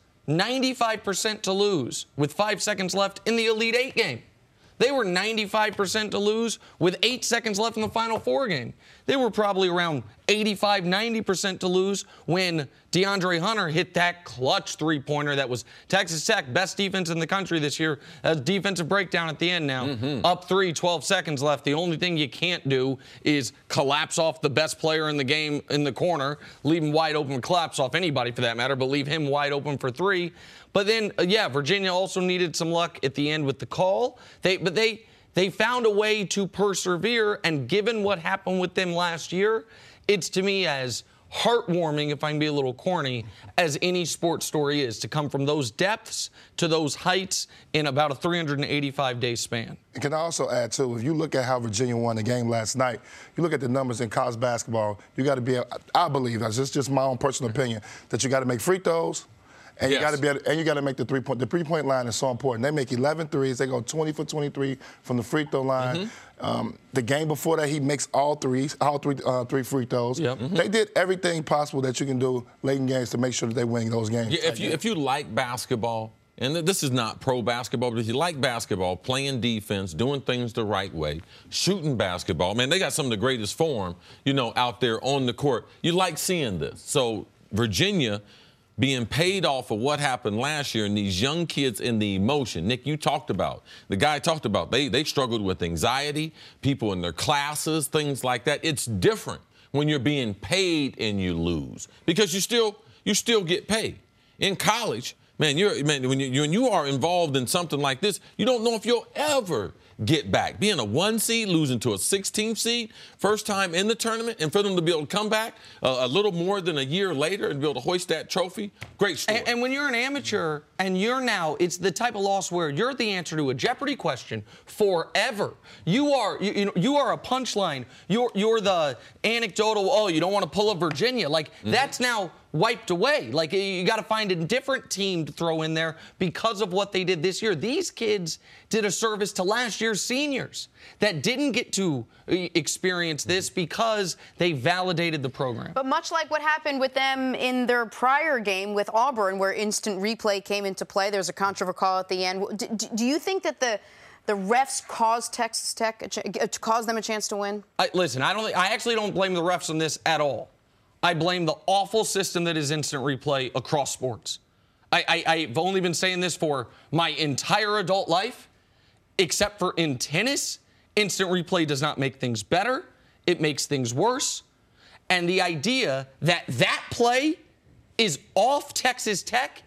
95% to lose with 5 seconds left in the Elite Eight game. They were 95% to lose with 8 seconds left in the Final Four game. They were probably around 85, 90% to lose when DeAndre Hunter hit that clutch three-pointer that was Texas Tech, best defense in the country this year. A defensive breakdown at the end now. Up 3, 12 seconds left. The only thing you can't do is collapse off the best player in the game in the corner, leave him wide open, collapse off anybody for that matter, but leave him wide open for 3. But then, Virginia also needed some luck at the end with the call. They found a way to persevere, and given what happened with them last year, it's to me as heartwarming, if I can be a little corny, as any sports story is, to come from those depths to those heights in about a 385-day span. And can I also add, too, if you look at how Virginia won the game last night, you look at the numbers in college basketball, you got to be, I believe, that's just my own personal opinion, that you got to make free throws. And you got to be able, and you got to make the 3-point. The 3-point line is so important. They make 11 threes. They go 20 for 23 from the free throw line. The game before that, he makes all three free throws. They did everything possible that you can do late in games to make sure that they win those games. Yeah, if you like basketball, and this is not pro basketball, but if you like basketball, playing defense, doing things the right way, shooting basketball, man, they got some of the greatest form, out there on the court. You like seeing this. So Virginia being paid off of what happened last year, and these young kids in the emotion. Nick, you talked about, the guy talked about, they struggled with anxiety, people in their classes, things like that. It's different when you're being paid and you lose, because you still get paid. In college, when you are involved in something like this, you don't know if you'll ever get back. Being a 1 seed, losing to a 16th seed, first time in the tournament, and for them to be able to come back a little more than a year later and be able to hoist that trophy, great story. And when you're an amateur and it's the type of loss where you're the answer to a Jeopardy question forever. You are a punchline. You're the anecdotal, you don't want to pull a Virginia. That's now wiped away. You got to find a different team to throw in there because of what they did this year. These kids did a service to last year's seniors that didn't get to experience this because they validated the program. But much like what happened with them in their prior game with Auburn, where instant replay came into play, there's a controversial call at the end. Do you think that the refs caused Texas Tech caused them a chance to win? Listen, I actually don't blame the refs on this at all. I blame the awful system that is instant replay across sports. I've only been saying this for my entire adult life, except for in tennis. Instant replay does not make things better. It makes things worse. And the idea that play is off Texas Tech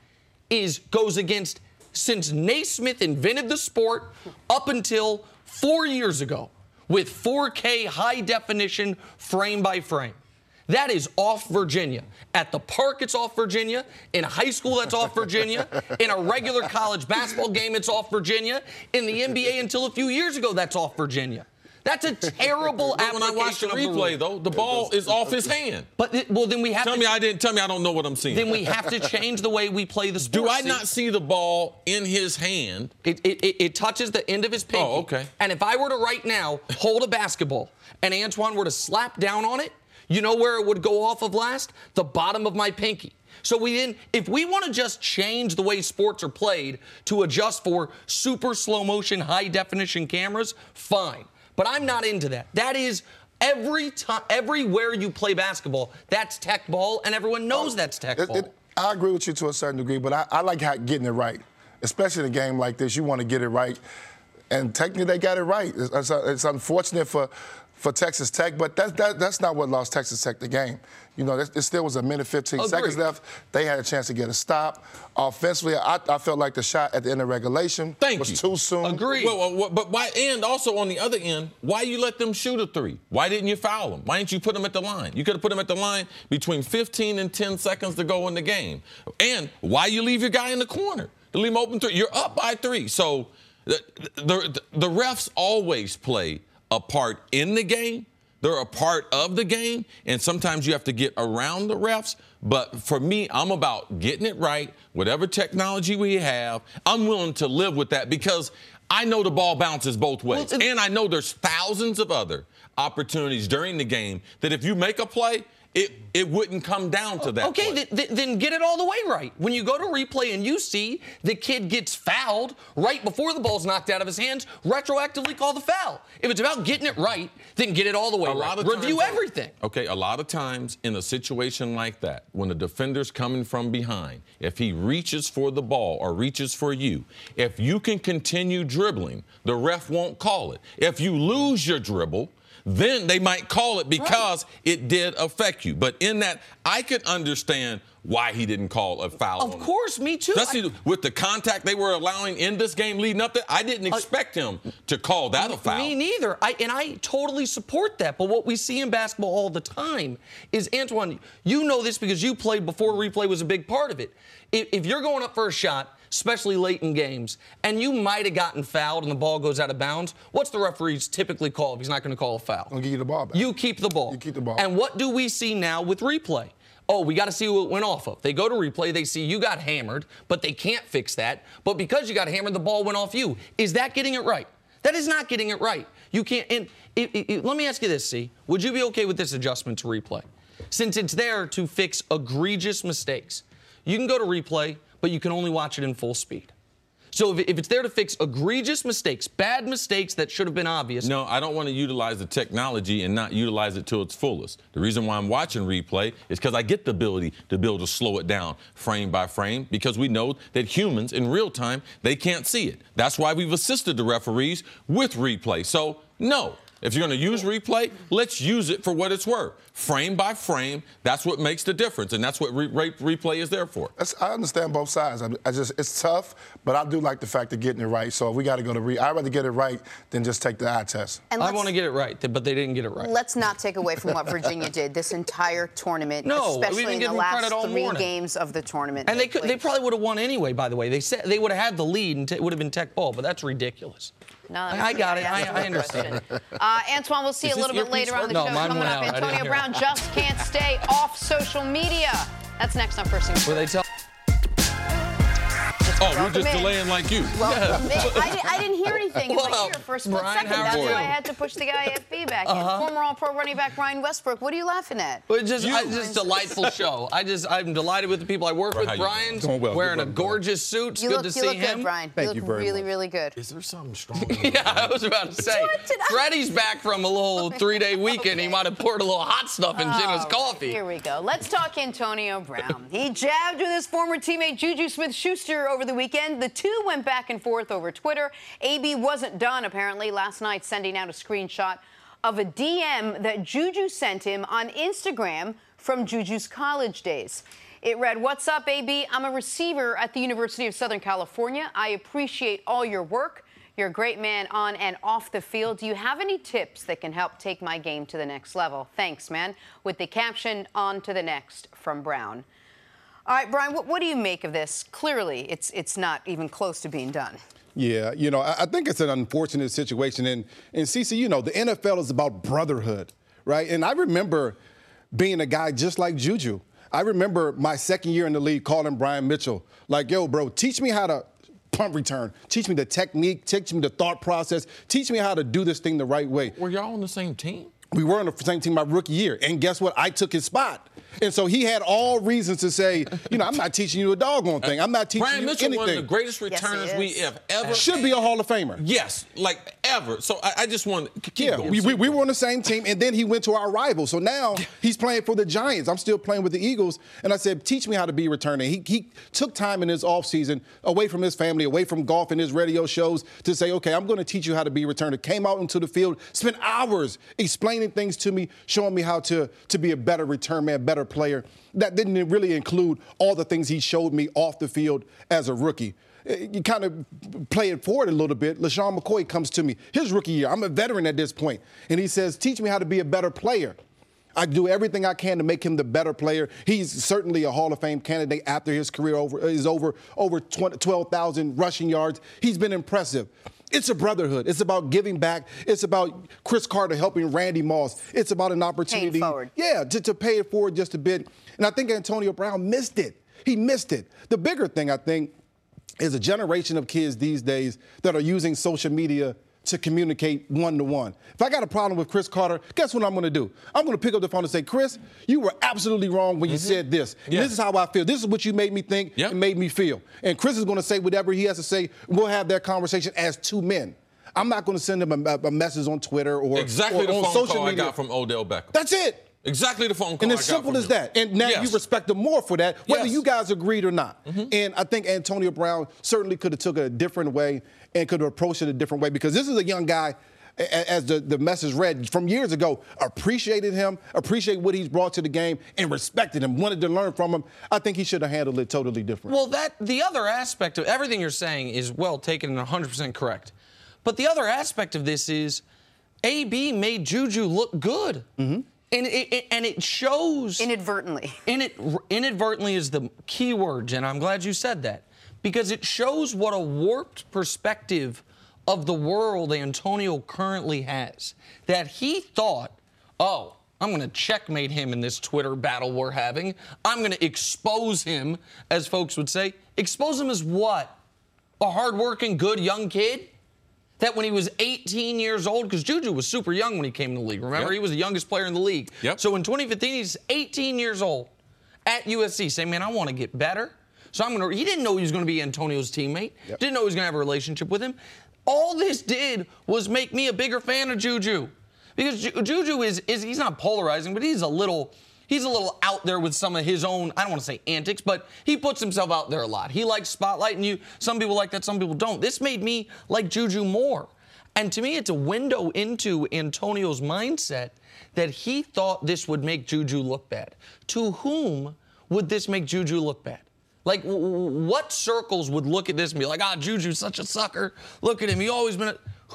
goes against, since Naismith invented the sport up until 4 years ago with 4K high definition frame by frame. That is off Virginia. At the park, it's off Virginia. In high school, that's off Virginia. In a regular college basketball game, it's off Virginia. In the NBA, until a few years ago, that's off Virginia. That's a terrible But when I watch the application of replay, rule. though, the ball is off his hand. But well, then we have Tell to me I don't know what I'm seeing. then we have to change the way we play the sport. Do I not see the ball in his hand? It touches the end of his pinky. Oh, okay. And if I were to right now hold a basketball and Antoine were to slap down on it, you know where it would go off of last? The bottom of my pinky. So if we want to just change the way sports are played to adjust for super slow motion, high definition cameras, fine. But I'm not into that. That is everywhere you play basketball, that's tech ball, and everyone knows that's tech ball. I agree with you to a certain degree, but I like getting it right, especially in a game like this. You want to get it right, and technically they got it right. It's unfortunate for Texas Tech, but that's not what lost Texas Tech the game. You know, it still was a minute 15 seconds left. They had a chance to get a stop. Offensively, I felt like the shot at the end of regulation was too soon. Agreed. Well, but why? And also on the other end, why you let them shoot a three? Why didn't you foul them? Why didn't you put them at the line? You could have put them at the line between 15 and 10 seconds to go in the game. And why you leave your guy in the corner to leave him open three? You're up by 3. So the refs always play a part in the game. They're a part of the game, and sometimes you have to get around the refs. But for me, I'm about getting it right. Whatever technology we have, I'm willing to live with that because I know the ball bounces both ways. And I know there's thousands of other opportunities during the game that if you make a play, it wouldn't come down to that. Okay, then get it all the way right. When you go to replay and you see the kid gets fouled right before the ball's knocked out of his hands, retroactively call the foul. If it's about getting it right, then get it all the way right. Review everything. Okay, a lot of times in a situation like that, when the defender's coming from behind, if he reaches for the ball or reaches for you, if you can continue dribbling, the ref won't call it. If you lose your dribble, then they might call it because it did affect you. But in that, I could understand why he didn't call a foul. Of course, me too. Especially with the contact they were allowing in this game leading up to, I didn't expect him to call that a foul. Me neither. I totally support that. But what we see in basketball all the time is, Antoine, you know this because you played before replay was a big part of it. If you're going up for a shot, especially late in games, and you might have gotten fouled and the ball goes out of bounds, what's the referees typically call if he's not going to call a foul? I'll give you the ball back. You keep the ball. You keep the ball. And what do we see now with replay? Oh, we got to see who it went off of. They go to replay, they see you got hammered, but they can't fix that. But because you got hammered, the ball went off you. Is that getting it right? That is not getting it right. You can't. And let me ask you this, C. Would you be okay with this adjustment to replay? Since it's there to fix egregious mistakes. You can go to replay, but you can only watch it in full speed. So if it's there to fix egregious mistakes, bad mistakes that should have been obvious. No, I don't want to utilize the technology and not utilize it to its fullest. The reason why I'm watching replay is because I get the ability to be able to slow it down frame by frame because we know that humans in real time, they can't see it. That's why we've assisted the referees with replay. So, no. If you're going to use replay, let's use it for what it's worth. Frame by frame, that's what makes the difference, and that's what replay is there for. I understand both sides. It's tough, but I do like the fact of getting it right. So if we got to go to I'd rather get it right than just take the eye test. And I want to get it right, but they didn't get it right. Let's not take away from what Virginia did this entire tournament, especially in the last 3 games of the tournament. And they probably would have won anyway, by the way. They said they would have had the lead and it would have been tech ball, but that's ridiculous. No, I got it. I understand. Antoine, we'll see you a little bit later on the show. Coming up, Antonio Brown just can't stay off social media. That's next on First Things. Will they tell? Oh, we're just delaying like you. Well, I didn't hear anything in my ear for a split second. That's why I had to push the guy FB back in. Former All-Pro running back Ryan Westbrook. What are you laughing at? Well, just delightful show. I'm delighted with the people I work with. Brian's wearing a gorgeous suit. It's good to see him. You look good, Brian. Thank you very much. Really, really good. Is there something strong? Yeah, I was about to say. Freddie's back from a little 3-day weekend. He might have poured a little hot stuff in Jenna's coffee. Here we go. Let's talk Antonio Brown. He jabbed with his former teammate Juju Smith-Schuster over the weekend. The two went back and forth over Twitter. AB wasn't done, apparently, last night sending out a screenshot of a DM that Juju sent him on Instagram from Juju's college days. It read, "What's up, AB? I'm a receiver at the University of Southern California. I appreciate all your work. You're a great man on and off the field. Do you have any tips that can help take my game to the next level? Thanks, man." With the caption, "On to the next," from Brown. All right, Brian, what do you make of this? Clearly, it's not even close to being done. Yeah, I think it's an unfortunate situation. And CeCe, the NFL is about brotherhood, right? And I remember being a guy just like Juju. I remember my second year in the league calling Brian Mitchell, like, yo, bro, teach me how to punt return. Teach me the technique. Teach me the thought process. Teach me how to do this thing the right way. Were y'all on the same team? We were on the same team my rookie year. And guess what? I took his spot. And so he had all reasons to say, I'm not teaching you a doggone thing. I'm not teaching Brian you Mitchell, anything. one of the greatest returners we have ever. Should be a Hall of Famer. Yes, like ever. So I just want to keep going. We were on the same team, and then he went to our rival. So now he's playing for the Giants. I'm still playing with the Eagles. And I said, teach me how to be returning. He took time in his offseason away from his family, away from golf and his radio shows to say, okay, I'm going to teach you how to be a returner. Came out into the field, spent hours explaining things to me, showing me how to be a better return man, better player. That didn't really include all the things he showed me off the field as a rookie. You kind of play it forward a little bit. LeSean McCoy comes to me his rookie year. I'm a veteran at this point. And he says, teach me how to be a better player. I do everything I can to make him the better player. He's certainly a Hall of Fame candidate after his career is over 12,000 rushing yards. He's been impressive. It's a brotherhood. It's about giving back. It's about Cris Carter helping Randy Moss. It's about an opportunity. Paying forward. Yeah, to pay it forward just a bit. And I think Antonio Brown missed it. He missed it. The bigger thing, I think, is a generation of kids these days that are using social media to communicate one-to-one. If I got a problem with Cris Carter, guess what I'm going to do? I'm going to pick up the phone and say, Chris, you were absolutely wrong when you said this. Yeah. This is how I feel. This is what you made me think and made me feel. And Chris is going to say whatever he has to say. We'll have that conversation as two men. I'm not going to send him a message on Twitter or exactly the on phone social call media. I got from Odell Beckham. That's it. Exactly the phone call. And it's simple as that. And now you respect them more for that, whether you guys agreed or not. And I think Antonio Brown certainly could have took it a different way and could have approached it a different way, because this is a young guy, as the message read from years ago, appreciated him, appreciated what he's brought to the game, and respected him, wanted to learn from him. I think he should have handled it totally different. Well, the other aspect of everything you're saying is well taken and 100% correct. But the other aspect of this is AB made Juju look good. And it shows. Inadvertently. Inadvertently is the key word, and I'm glad you said that, because it shows what a warped perspective of the world Antonio currently has. That he thought, oh, I'm going to checkmate him in this Twitter battle we're having. I'm going to expose him, as folks would say. Expose him as what? A hardworking, good young kid? That when he was 18 years old, because Juju was super young when he came in the league. Remember, he was the youngest player in the league. So in 2015, he's 18 years old at USC, saying, man, I want to get better. So he didn't know he was going to be Antonio's teammate. Didn't know he was going to have a relationship with him. All this did was make me a bigger fan of Juju. Because Juju he's not polarizing, but he's a little out there with some of his own, I don't want to say antics, but he puts himself out there a lot. He likes spotlighting you. Some people like that, some people don't. This made me like Juju more. And to me, it's a window into Antonio's mindset that he thought this would make Juju look bad. To whom would this make Juju look bad? Like, what circles would look at this and be like, Juju's such a sucker. Look at him. He always been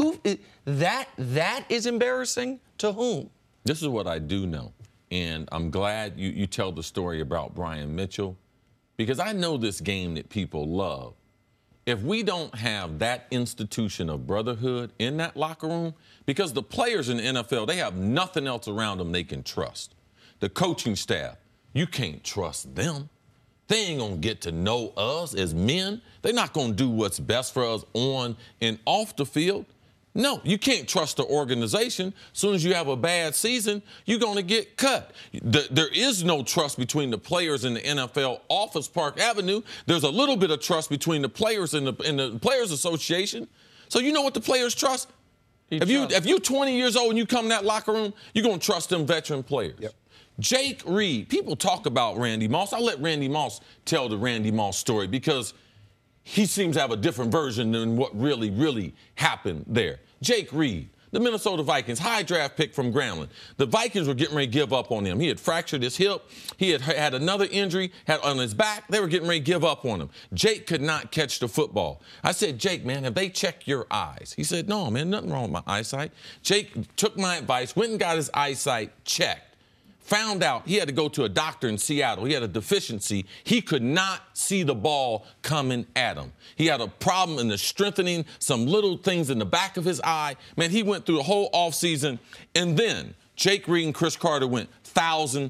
that is embarrassing to whom? This is what I do know. And I'm glad you tell the story about Brian Mitchell, because I know this game that people love. If we don't have that institution of brotherhood in that locker room, because the players in the NFL, they have nothing else around them they can trust. The coaching staff, you can't trust them. They ain't going to get to know us as men. They're not going to do what's best for us on and off the field. No, you can't trust the organization. As soon as you have a bad season, you're going to get cut. There is no trust between the players in the NFL office, Park Avenue. There's a little bit of trust between the players and the Players Association. So you know what the players trust? If you're 20 years old and you come in that locker room, you're going to trust them veteran players. Jake Reed, people talk about Randy Moss. I'll let Randy Moss tell the Randy Moss story, because he seems to have a different version than what really, really happened there. Jake Reed, the Minnesota Vikings, high draft pick from Grambling. The Vikings were getting ready to give up on him. He had fractured his hip. He had another injury on his back. They were getting ready to give up on him. Jake could not catch the football. I said, Jake, man, have they checked your eyes? He said, no, man, nothing wrong with my eyesight. Jake took my advice, went and got his eyesight checked. found out he had to go to a doctor in Seattle. He had a deficiency. He could not see the ball coming at him. He had a problem in the strengthening, some little things in the back of his eye. Man, he went through the whole offseason. And then Jake Reed and Chris Carter went 1,000,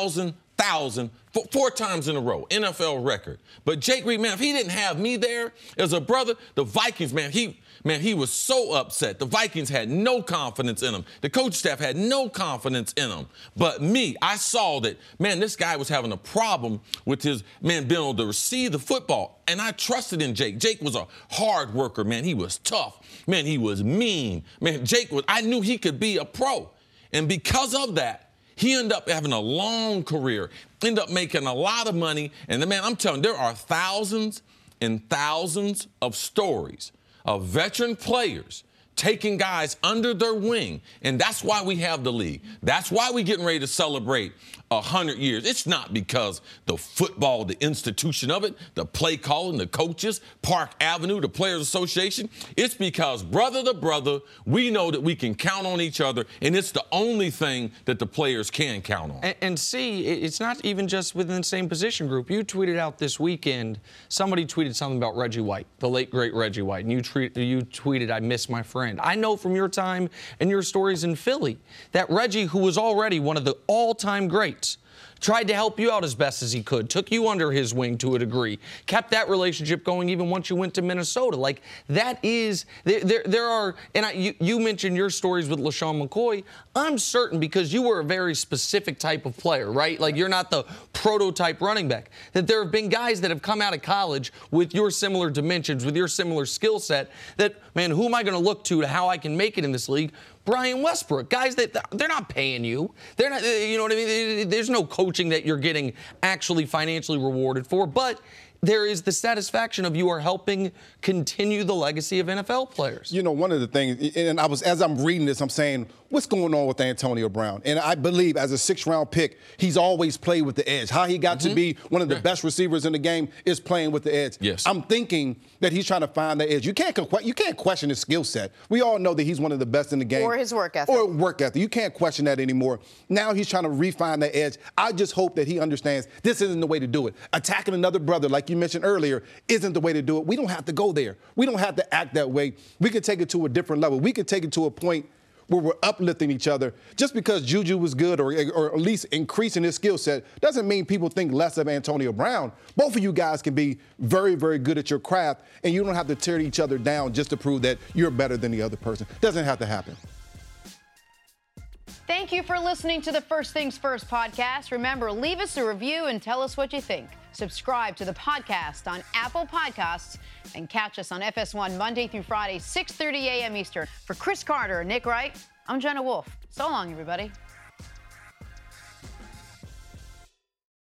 4 times in a row, NFL record. But Jake Reed, man, if he didn't have me there as a brother, the Vikings, man, he was so upset. The Vikings had no confidence in him. The coach staff had no confidence in him. But me, I saw that, man, this guy was having a problem with his, man, being able to receive the football. And I trusted in Jake. Jake was a hard worker, man. He was tough. Man, he was mean. Man, I knew he could be a pro. And because of that, he ended up having a long career, ended up making a lot of money. And, man, I'm telling you, there are thousands and thousands of stories of veteran players taking guys under their wing. And that's why we have the league. That's why we're getting ready to celebrate 100 years. It's not because the football, the institution of it, the play calling, the coaches, Park Avenue, the Players Association. It's because brother to brother, we know that we can count on each other, and it's the only thing that the players can count on. And see, it's not even just within the same position group. You tweeted out this weekend, somebody tweeted something about Reggie White, the late, great Reggie White, and you tweeted, I miss my friend. I know from your time and your stories in Philly that Reggie, who was already one of the all-time greats, tried to help you out as best as he could, took you under his wing to a degree, kept that relationship going even once you went to Minnesota. Like, that is, there are, and you mentioned your stories with LaShawn McCoy. I'm certain, because you were a very specific type of player, right? Like, you're not the prototype running back, that there have been guys that have come out of college with your similar dimensions, with your similar skill set, that, man, who am I going to look to how I can make it in this league? Brian Westbrook, guys that they're not paying you. They're not, you know what I mean? There's no coaching that you're getting actually financially rewarded for, but there is the satisfaction of you are helping continue the legacy of NFL players. You know, one of the things, and as I'm reading this, I'm saying, what's going on with Antonio Brown? And I believe as a 6th-round pick, he's always played with the edge. How he got to be one of the best receivers in the game is playing with the edge. Yes. I'm thinking that he's trying to find the edge. You can't question his skill set. We all know that he's one of the best in the game. Or his work ethic. Or work ethic. You can't question that anymore. Now he's trying to refine the edge. I just hope that he understands this isn't the way to do it. Attacking another brother, like you mentioned earlier, isn't the way to do it. We don't have to go there. We don't have to act that way. We can take it to a different level. We can take it to a point where we're uplifting each other. Just because Juju was good or at least increasing his skill set doesn't mean people think less of Antonio Brown. Both of you guys can be very, very good at your craft, and you don't have to tear each other down just to prove that you're better than the other person. Doesn't have to happen. Thank you for listening to the First Things First podcast. Remember, leave us a review and tell us what you think. Subscribe to the podcast on Apple Podcasts and catch us on FS1 Monday through Friday, 6:30 a.m. Eastern. For Chris Carter and Nick Wright, I'm Jenna Wolf. So long, everybody.